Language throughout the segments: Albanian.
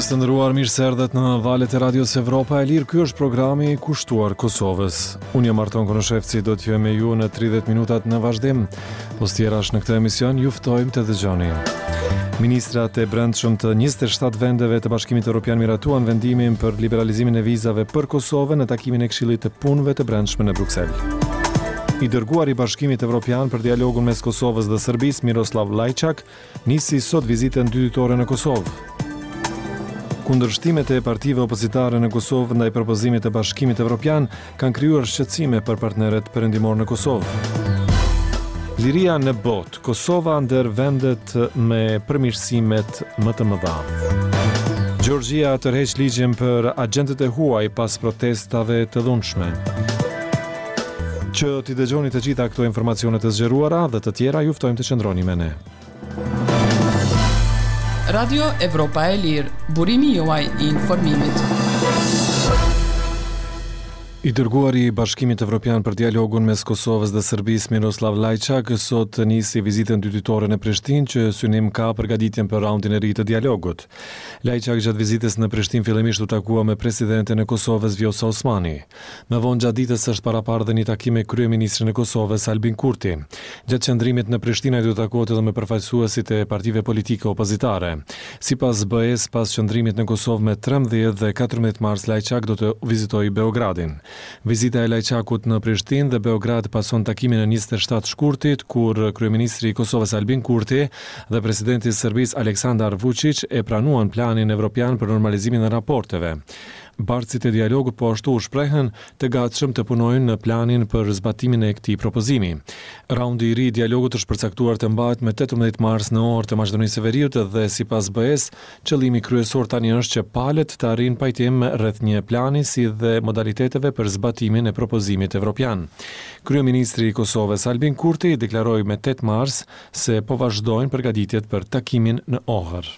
Dëgjues të nderuar, mirë se erdhët në valët e Radios Evropa e Lirë. Ky është programi i kushtuar Kosovës. Unë jam Arton Konoshevci, do të jem me ju në 30 minutat në vazhdim. Pos tjerash në këtë emision, ju ftojmë të dëgjoni. Ministrat e brendshëm të 27 vendeve të Bashkimit Evropian miratuan vendimin për liberalizimin e vizave për Kosovën në takimin e Këshillit të Punëve të Brendshme në Bruksel. I dërguar i Bashkimit Evropian për dialogun mes Kosovës dhe Serbisë, Miroslav Lajçak, nisi sot vizitën dytitore në Kosovë. Kundërshtimet e partive opozitare në Kosovë ndaj propozimit të Bashkimit Evropian kanë krijuar shqetësime për partnerët perëndimor në Kosovë. Liria në botë, Kosova ndër vendet me përmirësimet më të mëdha. Gjeorgjia tërheq ligjin për agentët e huaj pas protestave të dhunshme. Që t'i dëgjoni të gjitha këto informacione të zgjeruara dhe të tjera, ju ftojmë të qëndroni me ne. Radio Evropa e Lirë, burimi juaj i informimit. I dërguari i Bashkimit Evropian për dialogun mes Kosovës dhe Serbisë, Miroslav Lajçak, sot nisi vizitën dytitore në Prishtinë, që synim ka përgatitjen për raundin e ri të dialogut. Lajçak gjatë vizitës në Prishtinë fillimisht u takua me presidentin e Kosovës, Vjosa Osmani. Më vonë gjatë ditës është paraparë dhe një takim me kryeministrin e Kosovës, Albin Kurti. Gjatë qëndrimit në Prishtinë ai do takohet edhe me përfaqësuesit e partive politike opozitare. Sipas BE-s, pas qëndrimit në Kosovë me 13 dhe 14 mars, Lajçak do të vizitojë Beogradin. Vizita e Lajçakut në Prishtinë dhe Beograd pason takimin e 27 shkurtit, kur kryeministri i Kosovës Albin Kurti dhe presidenti i Serbisë Aleksandar Vučić e pranuan planin evropian për normalizimin e raporteve. Bartësit e dialogut po ashtu u shprehen të gatshëm të punojnë në planin për zbatimin e këtij propozimi. Raundi i ri i dialogut është përcaktuar të mbahet me 18 mars në orë të Maqedonisë së Veriut dhe sipas BE-s, qëllimi kryesor tani është që palët të arrijnë pajtim rreth një plani si dhe modaliteteve për zbatimin e propozimit evropian. Kryeministri i Kosovës Albin Kurti deklaroi me 8 mars se po vazhdojnë përgatitjet për takimin në Ohër.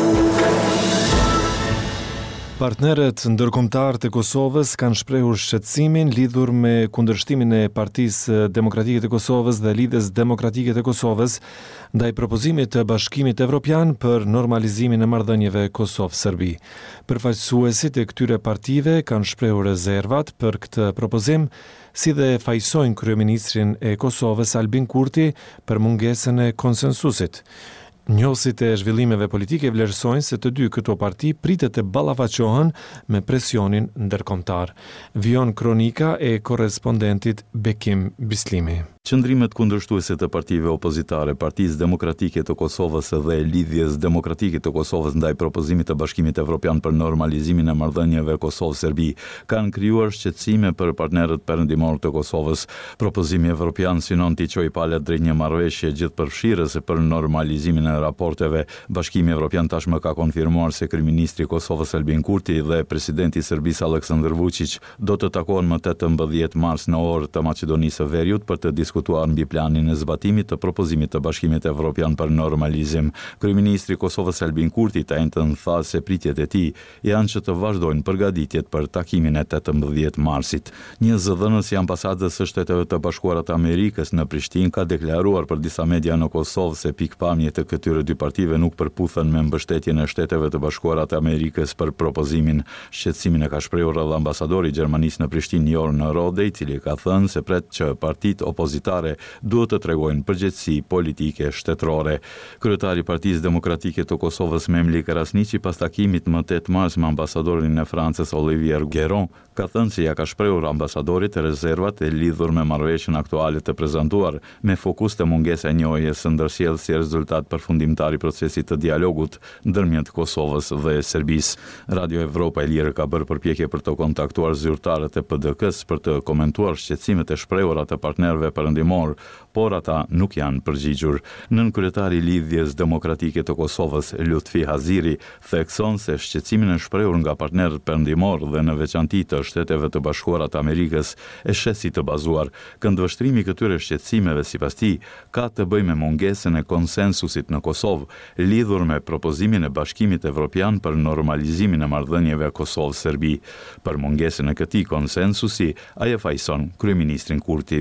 Partnerët ndërkombëtar të Kosovës kanë shprehur shqetësimin lidhur me kundërshtimin e Partisë Demokratike të Kosovës dhe Lidhjes Demokratike të Kosovës ndaj propozimit të Bashkimit Evropian për normalizimin e marrëdhënieve Kosovë-Serbi. Përfaqësuesit e këtyre partive kanë shprehur rezervat për këtë propozim, si dhe fajsojnë kryeministrin e Kosovës Albin Kurti për mungesën e konsensusit. Njohësit e zhvillimeve politike vlerësojnë se të dy këto parti pritet të ballafaqohen me presionin ndërkombëtar. Vion kronika e korrespondentit Bekim Bislimi. Qëndrimet kundërshtuese të partive opozitare, Partisë Demokratike të Kosovës dhe Lidhjes Demokratike të Kosovës ndaj propozimit të Bashkimit Evropian për normalizimin e marrëdhënieve Kosovë-Serbi kanë krijuar shqetësime për partnerët perëndimor të Kosovës. Propozimi evropian synon t'i çojë palët drejt një marrëveshje gjithëpërfshirëse për normalizimin e raporteve. Bashkimi Evropian tashmë ka konfirmuar se kryeministri i Kosovës Albin Kurti dhe presidenti i Serbisë Aleksandar Vučić do të takohen më 18 mars në orë të Maqedonisë së Veriut për të diskutuar mbi planin e zbatimit të propozimit të Bashkimit Evropian për normalizim. Kryeministri i Kosovës Albin Kurti të njëjtën tha se pritjet e tij janë që të vazhdojnë përgatitjet për takimin e 18 marsit. Një zëdhënës i ambasadës së Shteteve të Bashkuara të Amerikës në Prishtinë ka deklaruar për disa media në Kosovë se pikpamjet e këtyre dy partive nuk përputhen me mbështetjen e Shteteve të Bashkuara të Amerikës për propozimin. Shqetësimin e ka shprehur edhe ambasadori i Gjermanisë në Prishtinë Jorn Rode, i cili ka thënë se pret që partitë opozitare duhet të tregojnë përgjegjësi politike shtetërore. Kryetari i Partisë Demokratike të Kosovës Memli Krasniqi pas takimit më 8 mars me ambasadorin e Francës Olivier Guéron ka thënë se ja ka shprehur ambasadorit rezervat e lidhur me marrëveshjen aktuale të prezantuar, me fokus të mungesa e njohjes së ndërsjellë si rezultat përfundimtar i procesit të dialogut ndërmjet Kosovës dhe Serbisë. Radio Evropa e Lirë ka bërë përpjekje për të kontaktuar zyrtarët e PDK-s për të komentuar shqetësimet e shprehura të partnerëve perëndimor, por ata nuk janë përgjigjur. Nënkryetari i Lidhjes Demokratike të Kosovës, Lutfi Haziri, thekson se shqetësimin e shprehur nga partnerët perëndimor dhe në veçanti të Shteteve të Bashkuara të Amerikës e sheh si të bazuar. Këndvështrimi i këtyre shqetësimeve sipas tij ka të bëjë me mungesën e konsensusit në Kosovë lidhur me propozimin e Bashkimit Evropian për normalizimin e marrëdhënieve Kosovë-Serbi. Për mungesën e këtij konsensusi, ai e fajson kryeministrin Kurti.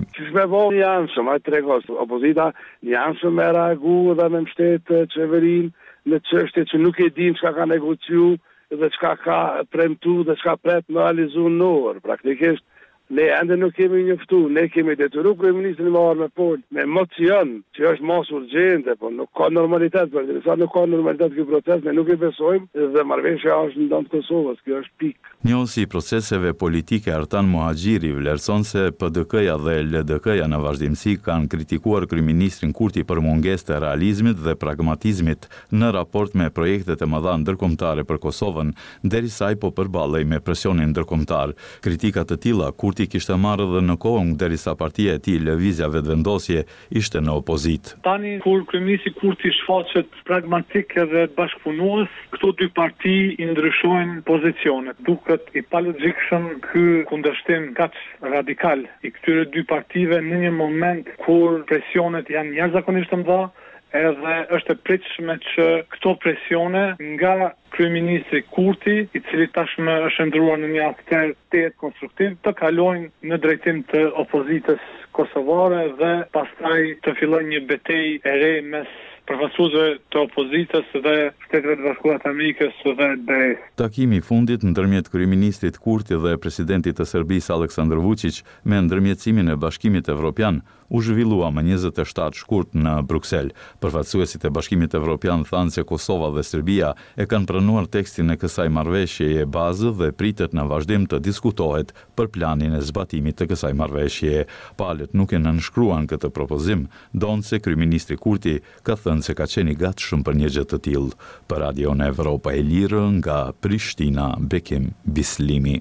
Opozita janë me reagu dhe me mbështet qeverinë në çështje që nuk e dim çka ka negociu dhe çka ka premtu dhe çka pret me realizu në orë. Praktikisht ne ende nuk kemi njoftu, ne kemi detyruar kryeministrin me marrë me pol, me mocion, që është mas urgjente, po nuk ka normalitet, për dhe sa nuk ka normalitet ky proces, ne nuk i besojmë dhe marrëveshja është në ndan të Kosovës, kjo është pikë. Njohësi i proceseve politike Artan Muhaxhiri vlerëson se PDK-ja dhe LDK-ja në vazhdimsi kanë kritikuar kryeministrin Kurti për mungesë të realizmit dhe pragmatizmit në raport me projektet e mëdha ndërkombëtare për Kosovën, derisa ai po përballej me presionin ndërkombëtar. Kritika të tilla Kurti kishte marrë dhe në kohën derisa partia e tij Lëvizja Vetëvendosje ishte në opozit. Tani kur kryeministri Kurti shfaqet pragmatik edhe bashkëpunues, këto dy parti i ndryshojnë pozicionet. I palogjikshëm ky kundërshtim kaq radikal i këtyre dy partive në një moment kur presionet janë jashtëzakonisht të mëdha, edhe është e pritshme që këto presione nga kryeministri Kurti, i cili tashmë është ndruar në një akter të konstruktiv, të kalojnë në drejtim të opozitës kosovare dhe pastaj të fillojnë një betejë e re mes përfaqësuesve të opozitës dhe Shteteve të Bashkuara të Amerikës dhe BE. Takimi i fundit ndërmjet kryeministrit Kurti dhe presidentit të Serbisë Aleksandar Vučić me ndërmjetësimin e Bashkimit Evropian u zhvillua më 27 shkurt në Bruksel. Përfaqësuesit e Bashkimit Evropian thanë se Kosova dhe Serbia e kanë pranuar tekstin e kësaj marrëveshjeje bazë dhe pritet në vazhdim të diskutohet për planin e zbatimit të kësaj marrëveshjeje. Palët nuk e nënshkruan këtë propozim, donse kryeministri Kurti ka thënë se ka qenë i gatshëm për një gjë të tillë. Për Radion Evropa e Lirë nga Prishtina, Bekim Bislimi.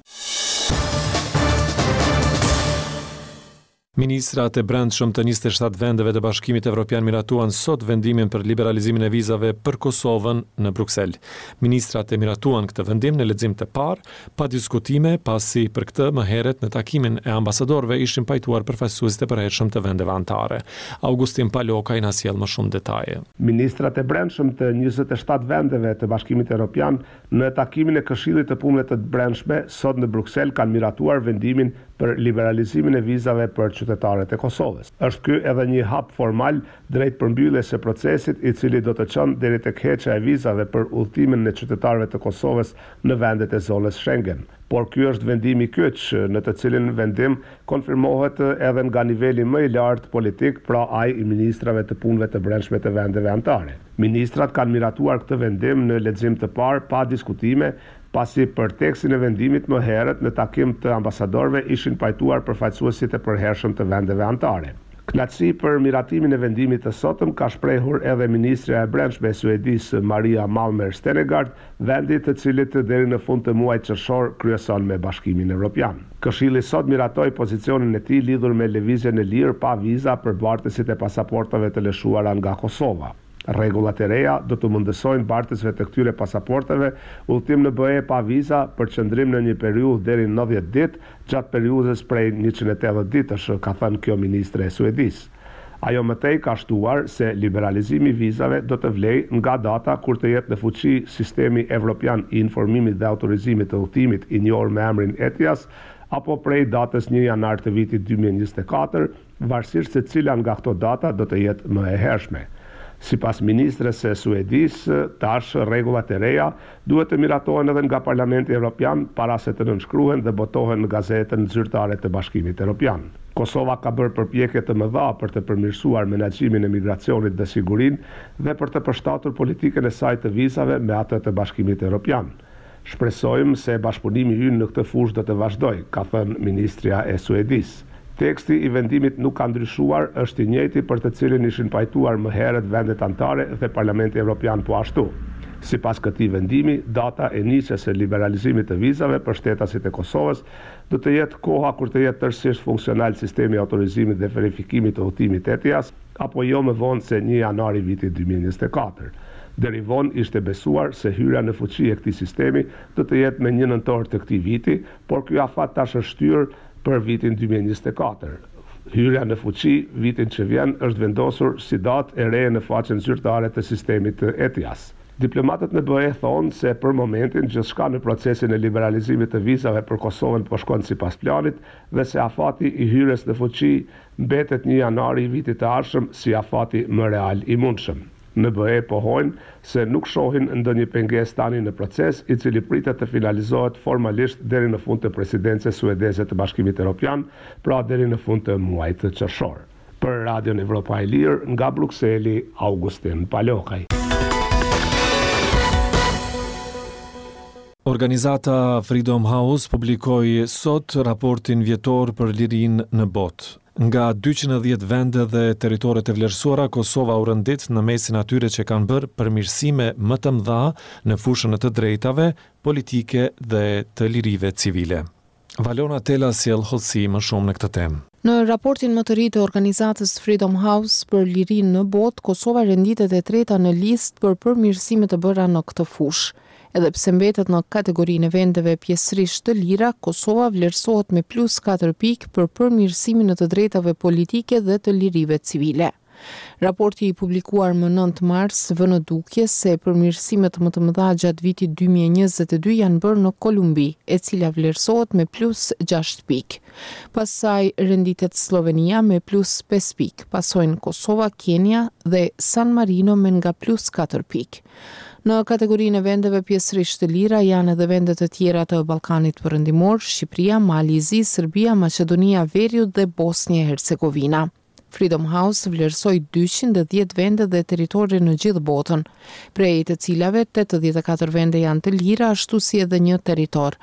Ministrat e brendshëm të 27 vendeve të Bashkimit Evropian miratuan sot vendimin për liberalizimin e vizave për Kosovën në Bruksel. Ministrat e miratuan këtë vendim në lexim të parë, pa diskutime, pasi për këtë më herët në takimin e ambasadorëve ishin pajtuar përfaqësuesit e përhershëm të vendeve anëtare. Augustin Paloka na sjell më shumë detaje. Ministrat e brendshëm të 27 vendeve të Bashkimit Evropian në takimin e Këshillit të Punëve të Brendshme sot në Bruksel kanë miratuar vendimin për liberalizimin e vizave për qytetarët e Kosovës. Është ky edhe një hap formal drejt përmbylljes së procesit, i cili do të çon deri tek heqja e vizave për udhëtimin e qytetarëve të Kosovës në vendet e zonës Schengen. Por ky është vendimi kyç, në të cilin vendim konfirmohet edhe nga niveli më i lartë politik, pra ai i ministrave të punëve të brendshme të vendeve anëtare. Ministrat kanë miratuar këtë vendim në lexim të parë pa diskutime, pasi për tekstin e vendimit më herët në takim të ambasadorëve ishin pajtuar përfaqësuesit e përhershëm të vendeve anëtare. Kënaqësi për miratimin e vendimit të sotëm ka shprehur edhe ministrja e brendshme e Suedisë Maria Malmer Stenegaard, vendit të cilit deri në fund të muajit qershor kryeson me Bashkimin Evropian. Këshilli sot miratoi pozicionin e tij lidhur me lëvizjen e lirë pa viza për bartësit e pasaportave të lëshuara nga Kosova. Rregullat e reja do të mundësojnë bartësve të këtyre pasaporteve udhëtim në BE pa viza për qëndrim në një periudhë deri në 90 ditë, gjatë periudhës prej 180 ditësh, ka thënë kjo ministre e Suedisë. Ajo mëtej ka shtuar se liberalizimi i vizave do të vlejë nga data kur të jetë në fuqi sistemi evropian i informimit dhe autorizimit të udhëtimit, i njohur me emrin ETIAS, apo prej datës 1 janar të vitit 2024, varësisht se cila nga këto data do të jetë më e hershme. Sipas ministres së Suedisë, tash rregullat e reja duhet të miratohen edhe nga Parlamenti Evropian para se të nënshkruhen dhe botohen në gazetën zyrtare të Bashkimit Evropian. Kosova ka bërë përpjekje të mëdha për të përmirësuar menaxhimin e migracionit dhe sigurinë dhe për të përshtatur politikën e saj të vizave me atë të Bashkimit Evropian. Shpresojmë se bashkëpunimi ynë në këtë fushë do të vazhdojë, ka thënë ministrja e Suedisë. Teksti i vendimit nuk ka ndryshuar, është i njëjti për të cilin ishin pajtuar më herët vendet anëtare dhe Parlamenti Evropian po ashtu. Sipas këtij vendimi, data e nisjes së liberalizimit të vizave për shtetasit e Kosovës do të jetë koha kur të jetë tërësisht funksional sistemi i autorizimit dhe verifikimit të udhëtimit ETIAS, apo jo më vonë se 1 janar i vitit 2024. Deri vonë ishte besuar se hyrja në fuqi e këtij sistemi do të jetë me 1 nëntor të këtij viti, por ky afat tash është shtyrë për vitin 2024. Hyrja në fuqi vitin që vjen është vendosur si datë e re në faqen zyrtare të sistemit të ETIAS. Diplomatët në BE thonë se për momentin gjithçka në procesin e liberalizimit të vizave për Kosovën po shkon sipas planit dhe se afati i hyrjes në fuqi mbetet 1 janar i vitit të ardhshëm si afati më real i mundshëm. në BE pohojnë se nuk shohin ndonjë pengesë tani në proces, i cili pritet të finalizohet formalisht deri në fund të presidencës suedeze të Bashkimit Evropian, pra deri në fund të muajit qershor. Për Radion Evropa e Lirë, nga Brukseli, Augustin Palokaj. Organizata Freedom House publikoi sot raportin vjetor për lirinë në botë. Nga 210 vende dhe teritoret e vlerësuara, Kosova u rëndit në mesin atyre që kanë bërë përmirësime më të mëdha në fushën e të drejtave, politike dhe të lirive civile. Valona Tela sjell hollësi më shumë në këtë temë. Në raportin më të ri të organizatës Freedom House për lirinë në botë, Kosova renditet e treta në listë për përmirësime të bëra në këtë fushë. Edhe pse mbetet në kategorinë e vendeve pjesërisht të lira, Kosova vlerësohet me +4 pikë për përmirësimin e të drejtave politike dhe të lirive civile. Raporti i publikuar më 9 mars vën në dukje se përmirësimet më të mëdha gjatë vitit 2022 janë bërë në Kolumbi, e cila vlerësohet me +6 pikë. Pastaj renditet Slovenia me +5 pikë, pasojnë Kosova, Kenia dhe San Marino me nga +4 pikë. Në kategorinë e vendeve pjesërisht të lira janë edhe vendet të tjera të Ballkanit Perëndimor, Shqipëria, Malizi, Serbia, Maqedonia Veriut dhe Bosnia e Hercegovina. Freedom House vlerësoi 210 vende dhe territore në gjithë botën, prej të cilave 84 vende janë të lira, ashtu si edhe një territor.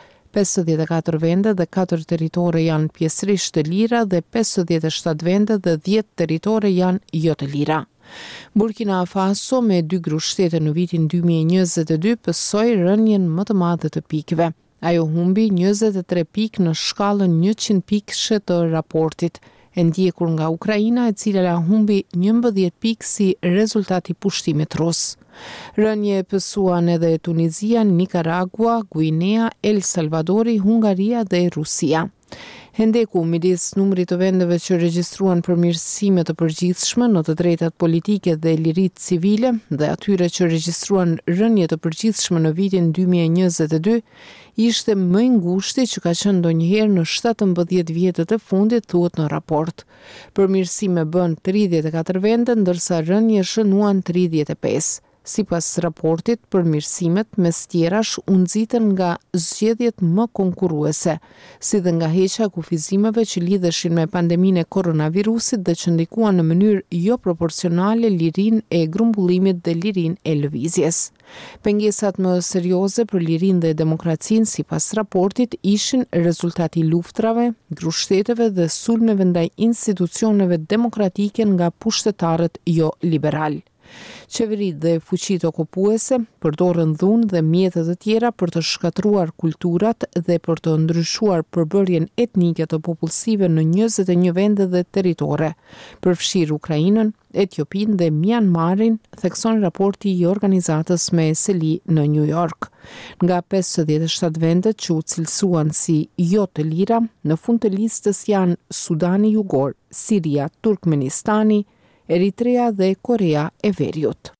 54 vende dhe 4 territore janë pjesërisht të lira dhe 57 vende dhe 10 territore janë jo të lira. Burkina Faso me 2 grushtete në vitin 2022 pësoi rënien më të madhe të pikëve. Ajo humbi 23 pikë në shkallën 100 pikëshe të raportit, e ndjekur nga Ukraina, e cila humbi 11 pikë si rezultat i pushtimit rus. Rënje pësuan edhe Tunizia, Nicaragua, Guinea, El Salvadori, Hungaria dhe Rusia. Hendeku midis numrit të vendeve që regjistruan përmirësime të përgjithshme në të drejtat politike dhe liritë civile dhe atyre që regjistruan rënje të përgjithshme në vitin 2022, ishte më i ngushti që ka qenë ndonjëherë në 17 vjetët e fundit, thuhet në raport. Përmirësime bën 34 vende, ndërsa rënje shënuan 35. Sipas raportit, përmirësimet mes tjerash u nxitën nga zgjedhjet më konkurruese, si dhe nga heqja e kufizimeve që lidheshin me pandeminë e koronavirusit dhe që ndikuan në mënyrë jo proporcionale lirinë e grumbullimit dhe lirinë e lëvizjes. Pengesat më serioze për lirinë dhe demokracinë sipas raportit ishin rezultati luftrave, grushteteve dhe sulmeve ndaj institucioneve demokratike nga pushtetarët jo liberal. Qeverit dhe fuqitë okupuese përdorën dhunë dhe mjete të tjera për të shkatruar kulturat dhe për të ndryshuar përbërjen etnike të popullsive në 21 vende dhe territore, përfshirë Ukrainën, Etiopinë dhe Myanmarin, thekson raporti i organizatës me seli në New York. Nga 57 vendet që u cilësuan si jo të lira, në fund të listës janë Sudani Jugor, Siria, Turkmenistani, Eritrea dhe Korea e Veriut.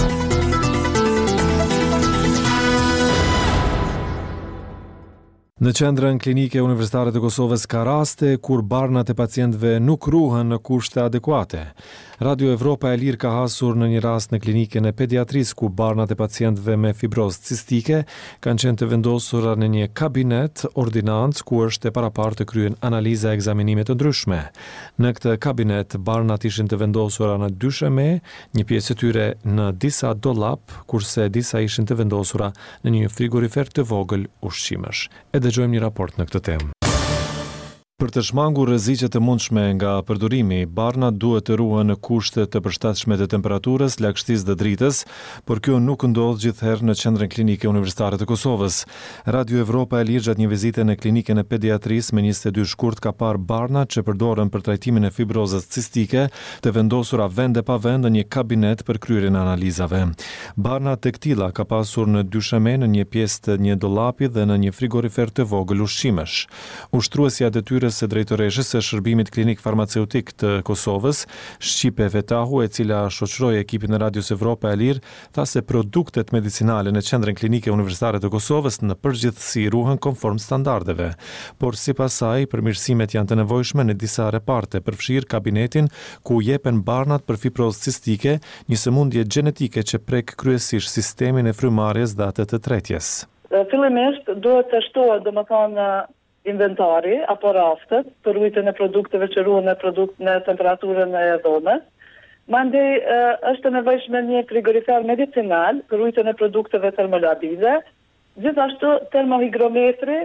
Në qendrën klinike universitare të Kosovës ka raste kur barnat e pacientëve nuk ruhen në kushte adekuate. Radio Evropa e Lirë ka hasur në një rast në klinikën e pediatrisë ku barnat e pacientëve me fibrozë cistike kanë qenë të vendosura në një kabinet ordinancë ku është e parapartë të kryen analiza e ekzaminime të ndryshme. Në këtë kabinet barnat ishin të vendosura në dysheme, një pjesë e tyre në disa dollap, kurse disa ishin të vendosura në një frigorifer të vogël ushqimesh. E dëgjojmë një raport në këtë temë. Për të shmangur rreziqe të mundshme nga përdorimi, barnat duhet të ruhen në kushte të përshtatshme të temperaturës, lagështisë dhe dritës, por kjo nuk ndodh gjithherë në qendrën klinike universitare të Kosovës. Radio Evropa e Lirë gjatë një vizite në klinikën e pediatrisë me 22 shkurt ka parë barnat që përdoren për trajtimin e fibrozës cistike të vendosura vend e pa vend në një kabinet për kryerjen e analizave. Barnat të këtilla ka pasur në dysheme, në një pjesë të një dollapi dhe në një frigorifer të vogël ushqimesh. Ushtruesja e tyre mbështetjes së drejtoreshes së Shërbimit Klinik Farmaceutik të Kosovës, Shqipe Vetahu, e cila shoqëroi ekipin e Radios Evropa e Lirë, tha se produktet medicinale në Qendrën Klinike Universitare të Kosovës në përgjithësi ruhen konform standardeve, por sipas saj përmirësimet janë të nevojshme në disa reparte, përfshirë kabinetin ku jepen barnat për fibrozë cistike, një sëmundje gjenetike që prek kryesisht sistemin e frymarrjes dhe atë të tretjes. Fillimisht duhet të shtohet domethënë inventari apo raftet për rujtjen e produkteve që ruhen në temperaturën e dhomës. Mandej është e nevojshme një frigorifer medicinal për rujtjen e produkteve termolabile, gjithashtu termohigrometri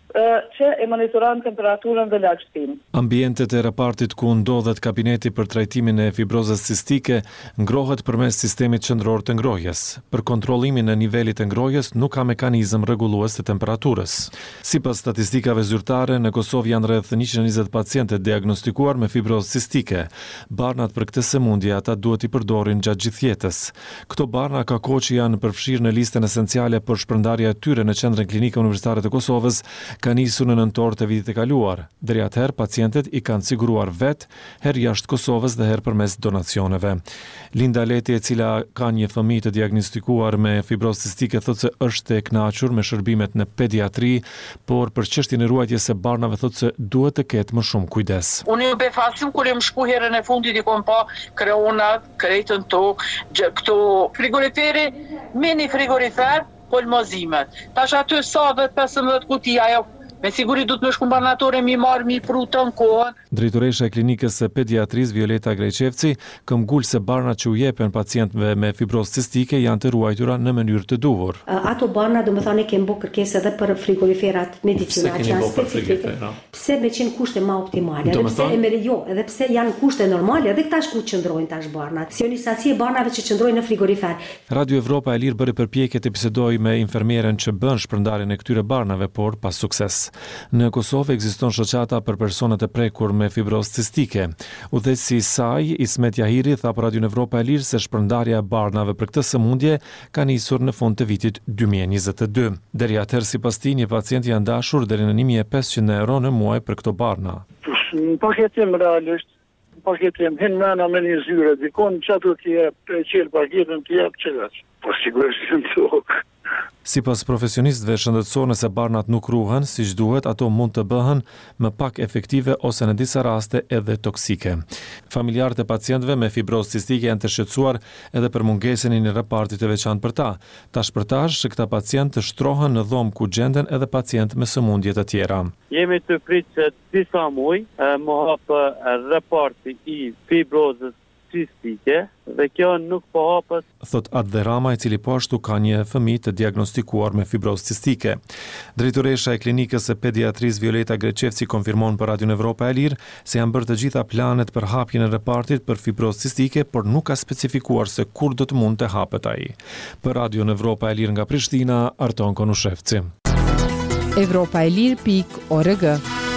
që e monitoron temperaturën dhe lagështinë. Ambientet e repartit ku ndodhet kabineti për trajtimin e fibrozës cistike ngrohet përmes sistemit qendror të ngrohjes. Për kontrollimin e nivelit të ngrohjes nuk ka mekanizëm rregullues të temperaturës. Sipas statistikave zyrtare, në Kosovë janë rreth 120 pacientë diagnostikuar me fibrozë cistike. Barnat për këtë sëmundje ata duhet i përdorin gjatë gjithë jetës. Këto barna ka kohë që janë përfshirë në listën esenciale për shpërndarja e tyre në Qendrën Klinike Universitare të Kosovës, ka nisur në nëntor të vitit e kaluar. Deri atëherë pacientët i kanë siguruar vetë, herë jashtë Kosovës dhe herë përmes donacioneve. Linda Leti, e cila ka një fëmijë të diagnostikuar me fibrozë cistike, thotë se është e kënaqur me shërbimet në pediatri, por për çështjen e ruajtjes së barnave thotë se duhet të ketë më shumë kujdes. Unë ju befasum kur jam shku herën e fundit i kom pa kreonat, kretën tokë, këto frigoriferi, mini frigorifer, polmozimet. Tash aty sa vetë 15 kuti ajo. Me siguri du të më shkumbanatore mi marë mi prutë në kohën. Drejtoresha e klinikës së pediatrisë Violeta Grejqevci këmbgul se barnat që u jepen pacientëve me fibrozë cistike janë të ruajtura në mënyrë të duhur. Ato barna domethënë kemi bërë kërkesë edhe për frigoriferat medicinale që janë specifike. Pse me qenë kushte më optimale, edhe pse edhe pse janë kushte normale, edhe këta ku qëndrojnë tash barnat. Sionizacia e barnave që qëndrojnë në frigorifer. Radio Evropa e Lirë bëri përpjekje të bisedojë me infermieren që bën shpërndarjen e këtyre barnave, por pa sukses. Në Kosovë ekziston shoqata për personat e prekur me fibrozë cistike. Udhëheqësi i saj, Ismet Jahiri, tha për Radio Evropa e Lirë se shpërndarja e barnave për këtë sëmundje ka nisur në fund të vitit 2022. Deri atëherë, sipas tij, një pacient janë dashur deri në 1500 euro në muaj për këto barna. Në paketim realisht, hin mëna me një zyre, dikon që ato t'je qelë paketin t'jep qëllës. Po sigurisht në tokë. Sipas profesionistëve shëndetësor, nëse barnat nuk ruhen siç duhet, ato mund të bëhen më pak efektive ose në disa raste edhe toksike. Familjarët e pacientëve me fibrozë cistike janë të shqetësuar edhe për mungesën e një reparti të veçantë për ta. Tash për tash, këta pacientë shtrohen në dhomë ku gjenden edhe pacientë me sëmundje të tjera. Jemi të pritë që disa muaj më hapë reparti i fibrozës cistike dhe kjo nuk po hapët. Thot Adhe Rama, i cili po ashtu ka një fëmijë të diagnostikuar me fibrozë cistike. Drejtoresha e klinikës së pediatrisë Violeta Grejqevci konfirmon për Radio Evropa e Lirë se janë bërë të gjitha planet për hapjen e repartit për fibrozë cistike, por nuk ka specifikuar se kur do të mund të hapet ai. Për Radio Evropa e Lirë nga Prishtina, Arton Konushevci. Evropaelir.org.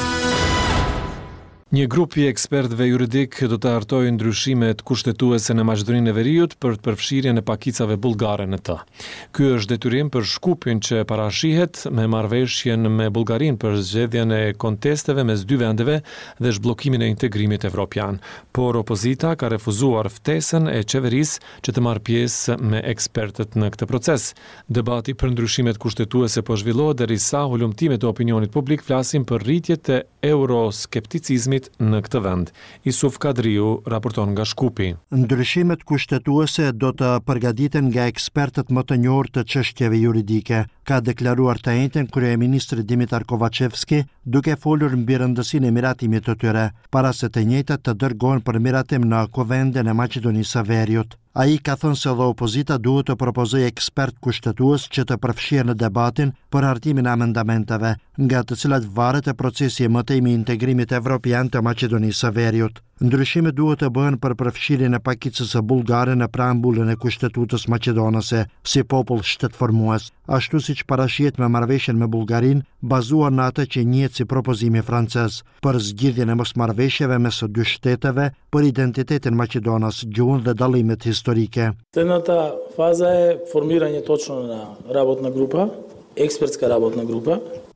Një grup i ekspertëve juridik do të hartojë ndryshimet kushtetuese në Maqedoninë e Veriut për të përfshirjen e pakicave bullgare në të. Ky është detyrim për shkupin që parashihet me marrëveshjen me Bullgarinë për zgjedhjen e kontesteve mes dy vendeve dhe zhbllokimin e integrimit evropian. Por opozita ka refuzuar ftesën e qeverisë që të marrë pjesë me ekspertët në këtë proces. Debati për ndryshimet kushtetuese po zhvillohet derisa hulumtimet e opinionit publik flasin për rritjet e euroskepticizmit në këtë vend. Isuf Kadriu raporton nga Shkupi. Ndryshimet kushtetuese do të përgatiten nga ekspertët më të njohur të çështjeve juridike, ka deklaruar të njëjtën kryeministri Dimitar Kovacevski, duke folur mbi rëndësinë e miratimit të tyre, para se të njëjtat të dërgohen për miratim në Kovendën e Maqedonisë së Veriut. Ai ka thënë se dhe opozita duhet të propozojë ekspert kushtetues që të përfshirë në debatin për hartimin e amendamenteve, nga të cilat varet e procesi i mëtejmë i integrimit evropian të Maqedonisë së Veriut. Ndryshimet duhet të bëhen për përfshirjen e pakicës së bullgare në preambullën e Kushtetutës maqedonase si popull shtetformues, ashtu siç parashihet me marrëveshjen me Bullgarinë, bazuar në atë që njihet si propozimi francez për zgjidhjen e mosmarrëveshjeve mes së dy shteteve për identitetin maqedonas, gjuhën dhe dallimet historike. Следната фаза е формирање точно на работна група, експертска работна група.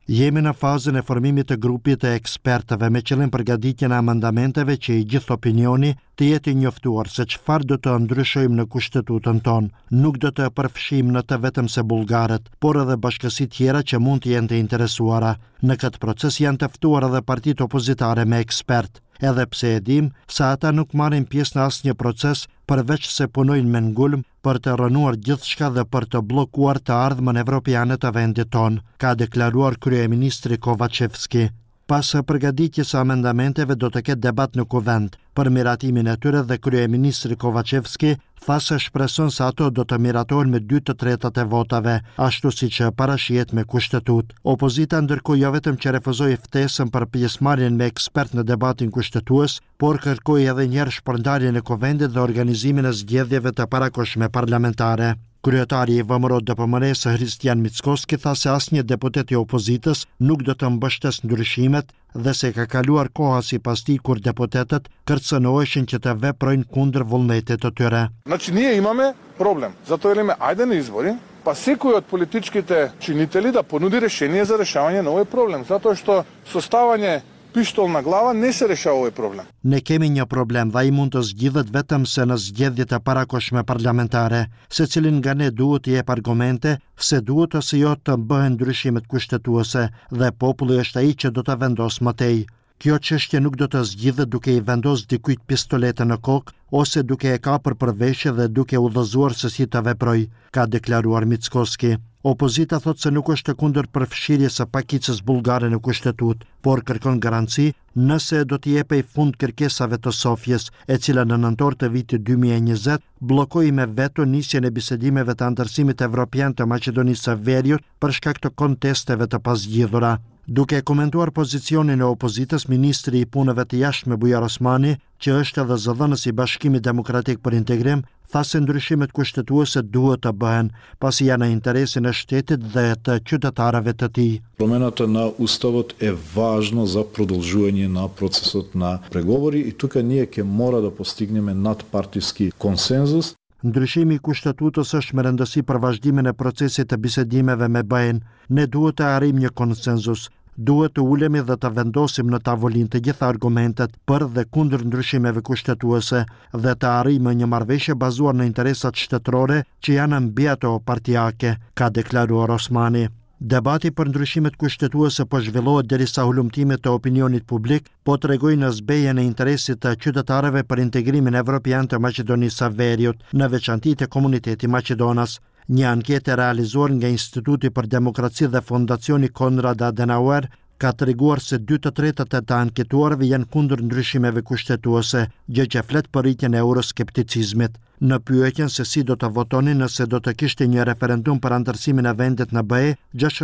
Jemi në fazën e formimit të grupit të ekspertëve me qëllim përgatitjen e amendamenteve që i gjithë opinioni të jetë i njoftuar se çfarë do të ndryshojmë në kushtetutën tonë. Nuk do të përfshijmë në të vetëm se bullgarët, por edhe bashkësi tjera që mund të jenë të interesuara. Në këtë proces janë të ftuar edhe partitë opozitare me ekspert, edhe pse e dim se ata nuk marrin pjesë në asnjë proces përveç se punojnë me ngulm për të rënuar gjithçka dhe për të bllokuar të ardhmën evropiane të vendit tonë, ka deklaruar kryeministri Kovacevski. Pas përgatitjes së amendamenteve do të ketë debat në kuvend për miratimin e tyre dhe kryeministri Kovacevski tha se shpreson se ato do të miratohen me 2/3 e votave, ashtu siç parashihet me kushtetut. Opozita ndërkohë jo vetëm që refuzoi ftesën për pjesëmarrjen me ekspert në debatin kushtetues, por kërkoi edhe një herë shpërndarjen e kuvendit dhe organizimin e zgjedhjeve të parakohshme parlamentare. Kryetari i VMRO-DPMR-s Hristijan Mickoski tha se asnjë deputet i opozitës nuk do të mbështes ndryshimet dhe se ka kaluar koha sipas tij kur deputetët kërcënoheshin që të veprojnë kundër vullnetit të tyre. Znači ние имаме проблем. Zato велиме ајде на избори, па секој од политичките чинители да понуди решение за решавање на овој проблем, затоа што составање pištol na glava ne se rešava ovaj problem. Ne kemi një problem dhe ai mund të zgjidhet vetëm se në zgjedhjet e parakohshme parlamentare, secilin nga ne duhet të jep argumente se duhet ose jo të bëhen ndryshimet kushtetuese dhe populli është ai që do të vendosë më tej. Kjo çështje nuk do të zgjidhet duke i vendosur dikujt pistoletën në kokë ose duke e kapur për veshje dhe duke udhëzuar se si të veproj, ka deklaruar Mickoski. Opozita thot se nuk është kundër përfshirjes së pakicës bullgare në kushtetut, por kërkon garanci nëse do t'i jepej fund kërkesave të Sofjes, e cila në nëntor të vitit 2020 bllokoi me veto nisjen e bisedimeve të anëtarësimit evropian të Maqedonisë së Veriut për shkak të kontesteve të pazgjidhura. Duke komentuar pozicionin e opozitës, ministri i punëve të jashtme Bujar Osmani, që është edhe zëdhënës i Bashkimit Demokratik për Integrim, tha se ndryshimet kushtetuese duhet të bëhen, pasi janë në interesin e shtetit dhe të qytetarëve të tij. Промената на уставот е важно за продолжување на процесот на преговори и тука ние ќе мора да постигнеме надпартиски консензус. Ndryshimi i kushtetutës është me rëndësi për vazhdimin e procesit të bisedimeve me BE-n. Ne duhet të arrijmë një konsenzus. Duhet të ulemi dhe të vendosim në tavolinë të gjitha argumentet për dhe kundër ndryshimeve kushtetuese dhe të arrijmë një marrëveshje bazuar në interesat shtetërore që janë mbi ato partijake, ka deklaruar Osmani. Debati për ndryshimet kushtetuese po zhvillohet derisa hulumtimet të opinionit publik po tregojnë në zbejjen e interesit të qytetarëve për integrimin evropian të Maqedonisë së Veriut, në veçanti të komuniteti maqedonas. Një anketë realizuar nga Instituti për Demokraci dhe Fondacioni Konrad Adenauer ka treguar se 2/3 të anketuarve janë kundër ndryshimeve kushtetuese, gjë që flet për rritjen e euroskepticizmit. Në pyetjen se si do të votonin nëse do të kishte një referendum për anëtarësimin e vendit në BE,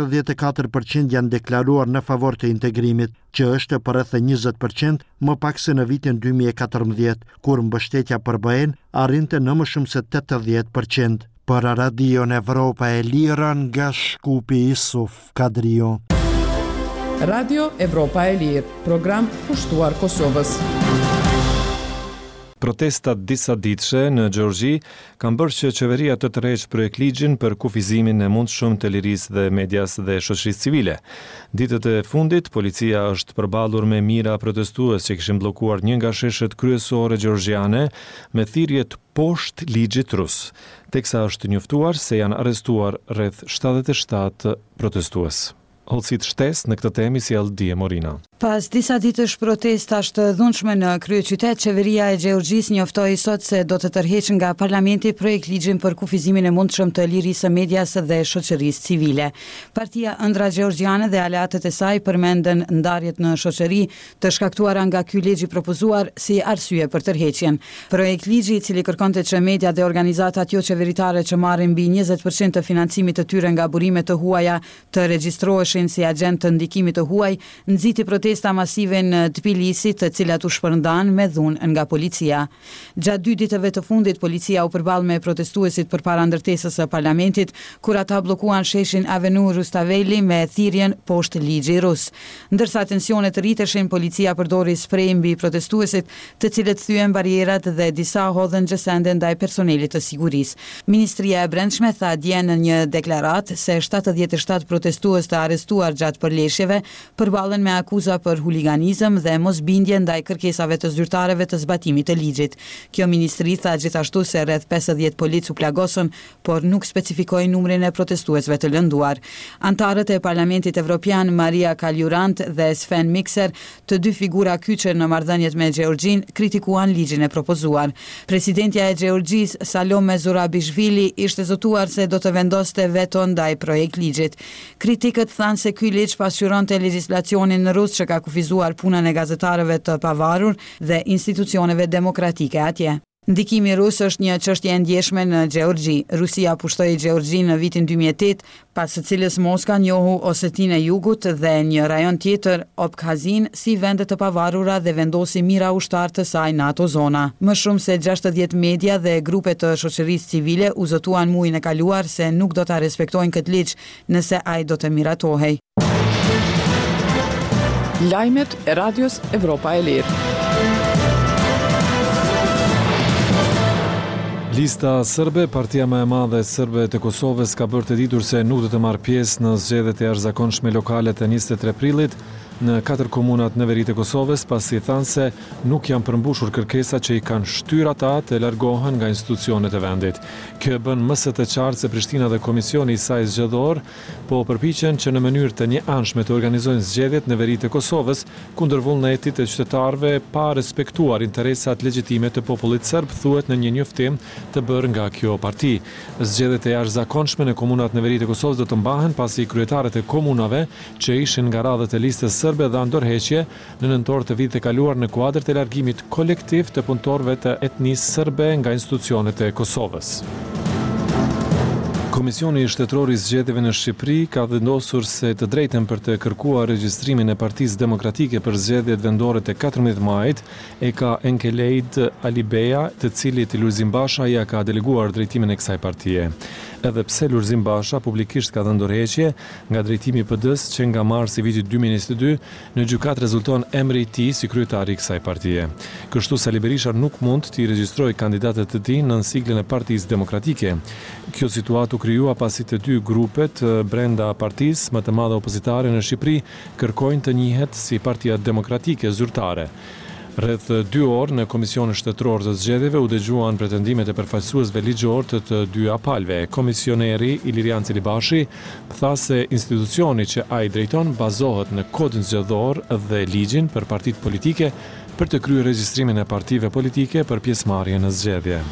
64% janë deklaruar në favor të integrimit, që është për rreth 20% më pak se në vitin 2014, kur mbështetja për BE-n arrinte në më shumë se 80%. Për Radion Evropa e Lirë nga Shkupi Isuf Kadrio. Radio Evropa e Lirë, program pushtuar Kosovës. Protestat disa ditëshe në Gjeorgji kanë bërë që qeveria të tërheqë projektligjin për kufizimin e mundshëm të lirisë dhe medias dhe shoqërisë civile. Ditët e fundit, policia është përballur me mijëra protestues që kishin bllokuar një nga sheshet kryesore gjeorgjiane me thirrje të poshtë ligjit rus, teksa është njoftuar se janë arrestuar rreth 77 protestues. Holësit shtesë në këtë temë sjell Dije Morina. Pas disa ditësh protestash të dhunshme në kryeqytet, qeveria e Gjeorgjisë njoftoi sot se do të tërheqë nga parlamenti projekt ligjin për kufizimin e mundshëm të lirisë së medias dhe shoqërisë civile. Partia Ëndra Gjeorgjiane dhe aleatët e saj përmendën ndarjet në shoqëri të shkaktuara nga ky ligj i propozuar si arsye për tërheqjen. Projekt ligji i cili kërkonte që media dhe organizatat jo qeveritare që marrin mbi 20% të financimit të tyre nga burime të huaja të regjistroheshin si agent të ndikimit të huaj, nxiti protesta masive në Tbilisi, të cilat u shpërndan me dhunë nga policia. Gjatë 2 ditëve të fundit, policia u përball me protestuesit përpara ndërtesës së parlamentit, kur ata bllokuan sheshin Avenu Rustaveli me thirrjen poshtë ligji rus. Ndërsa tensionet rriteshin, policia përdori sprej mbi protestuesit, të cilët thyen barierat dhe disa hodhën gjësende ndaj personelit të sigurisë. Ministria e Brendshme tha dje në një deklaratë se 77 protestues të arrestuar arrestuar gjatë përleshjeve përballen me akuza për huliganizëm dhe mosbindje ndaj kërkesave të zyrtarëve të zbatimit të ligjit. Kjo ministri tha gjithashtu se rreth 50 polic u plagosën, por nuk specifikoi numrin e protestuesve të lënduar. Antarët e Parlamentit Evropian Maria Kaljurant dhe Sven Mikser, të dy figura kyçe në marrëdhëniet me Gjeorgjin, kritikuan ligjin e propozuar. Presidentja e Gjeorgjisë, Salome Zurabishvili, ishte zotuar se do të vendoste veto ndaj projekt ligjit. Kritikët thanë se ky ligj pasqyronte legjislacionin rus që ka kufizuar punën e gazetarëve të pavarur dhe institucioneve demokratike atje. Ndikimi rus është një çështje e ndjeshme në Gjeorgji. Rusia pushtoi Gjeorgjin në vitin 2008, pas së cilës Moska njohu Osetinë e Jugut dhe një rajon tjetër, Abkhazin, si vende të pavarura dhe vendosi mira ushtar të saj në ato zona. Më shumë se 60 media dhe grupe të shoqërisë civile u zotuan muajin e kaluar se nuk do ta respektojnë këtë ligj nëse ai do të miratohej. Lajmet e Radios Evropa e Lirë. Lista sërbe, partia më e madhe sërbe të Kosovës, ka bërë të ditur se nuk do të marrë pjesë në zgjedhjet e jashtëzakonshme lokale të 23 prillit në 4 komunat në veri të Kosovës, pasi thanë se nuk janë përmbushur kërkesa që i kanë shtyr ata të largohen nga institucionet e vendit. Kjo bën më së të qartë se Prishtina dhe Komisioni i saj zgjedhor po përpiqen që në mënyrë të njëanshme të organizojnë zgjedhjet në veri të Kosovës kundër vullnetit të qytetarëve pa respektuar interesat legjitime të popullit serb, thuhet në një njoftim të bërë nga kjo parti. Zgjedhjet e jashtëzakonshme në komunat në veri të Kosovës do të mbahen pasi kryetarët e komunave që ishin nga radhët e listës sërbe dha ndërheqje në nëntor të vitit të kaluar në kuadër të largimit kolektiv të punëtorëve të etnisë serbe nga institucionet e Kosovës. Komisioni shtetëror i zgjedhjeve në Shqipëri ka vendosur se të drejtën për të kërkuar regjistrimin e Partisë Demokratike për zgjedhjet vendore të 14 majit e ka Enkelejt Alibeja, të cilit Lulzim Basha ja ka deleguar drejtimin e kësaj partie. Edhe pse Lulzim Basha publikisht ka dhënë ndërheqje nga drejtimi i PD-s që nga marsi i vitit 2022 në gjykat rezulton emri i tij si kryetari i kësaj partie. Kështu Sali Berisha nuk mund të regjistrojë kandidatët e tij në siglën e Partisë Demokratike. Kjo situatë u krijua pasi të dy grupet brenda partisë më të madhe opozitare në Shqipëri kërkojnë të njihet si Partia Demokratike Zyrtare. Rreth 2 orë në Komisionin Shtetëror të Zgjedhjeve u dëgjuan pretendimet e përfaqësuesve ligjor të dy apalve. Komisioneri Ilirian Celibashi tha se institucioni që ai drejton bazohet në kodin zgjedhor dhe ligjin për partitë politike për të kryer regjistrimin e partive politike për pjesëmarrje në zgjedhje.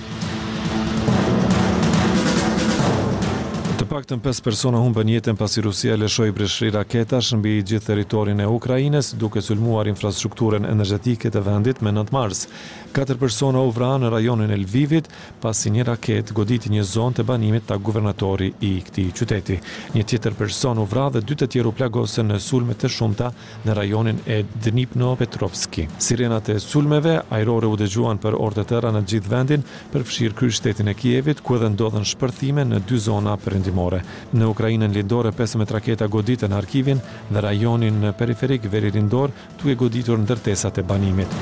Të paktën 5 persona humbën jetën pasi Rusia lëshoi breshri raketash mbi gjithë territorin e Ukrainës, duke sulmuar infrastrukturën energjetike të vendit me 9 mars. 4 persona u vranë në rajonin e Lvivit pasi një raket goditi një zonë të banimit ta guvernatori i këtij qyteti. Një tjetër person u vra dhe 2 të tjerë u plagosën në sulme të shumta në rajonin e Dnipropetrovski. Sirenat e sulmeve ajrore u dëgjuan për orë të tëra në gjithë vendin, përfshirë kryeqytetin e Kievit, ku edhe ndodhen shpërthime në 2 zona perëndimore. Në Ukrainën lindore 15 raketa goditën arkivin dhe rajonin periferik veri lindor, duke goditur ndërtesat e banimit.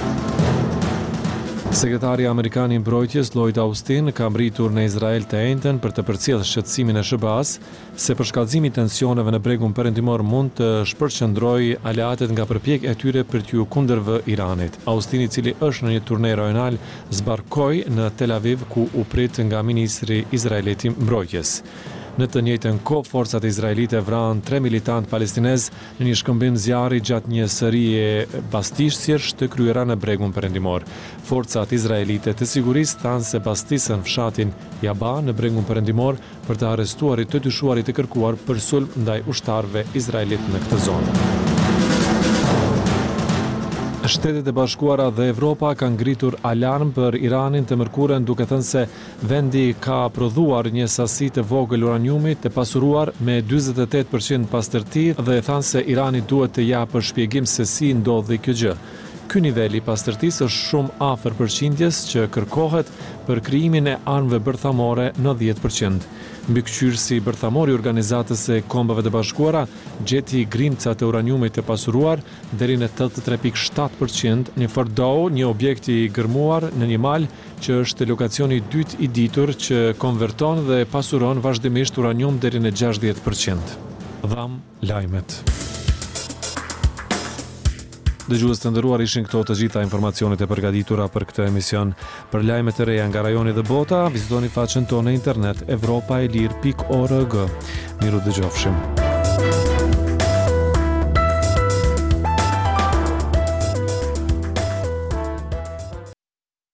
Sekretari Amerikan i Mbrojtjes Lloyd Austin ka mbritur në Izrael të enjtën për të përcjellë shqetësimin e SBA-s se përshkallëzimi i tensioneve në bregun perëndimor mund të shpërqendrojë aleatët nga përpjekjet e tyre për t'u kundërvë Iranit. Austin, i cili është në një turne rajonal, zbarkoi në Tel Aviv ku u prit nga ministri izraelit i Mbrojtjes. Në të njëjtën kohë, forcat izraelite vranë 3 militant palestinez në një shkëmbim zjarri gjatë një serie bastishësjesh të kryera në bregun perëndimor. Forcat izraelite të sigurisë thanë se bastisën fshatin Jaba në bregun perëndimor për të arrestuarit të dyshuarit të kërkuar për sulm ndaj ushtarëve izraelit në këtë zonë. Shtetet e Bashkuara dhe Evropa kanë ngritur alarm për Iranin të mërkurën, duke thënë se vendi ka prodhuar një sasi të vogël uraniumi të pasuruar me 48% pastërti dhe thanë se Irani duhet të japë shpjegim se si ndodhi kjo gjë. Ky nivel i pastërtisë është shumë afër përqindjes që kërkohet për krijimin e armëve bërthamore në 10%. Mbikëqyrësi bërthamor i Organizatës së Kombeve të Bashkuara gjeti grimca të uraniumit të pasuruar deri në 83.7% në Fordow, një objekt i gërmuar në një mal që është lokacioni i dytë i ditur që konverton dhe pasuron vazhdimisht uranium deri në 60%. Dham lajmet. Dëgjues të nderuar, ishin këto të gjitha informacionet e përgatitura për këtë emision. Për lajmet e reja nga rajoni dhe bota, vizitoni faqen tonë në internet evropaelir.org. Miru dëgjofshim.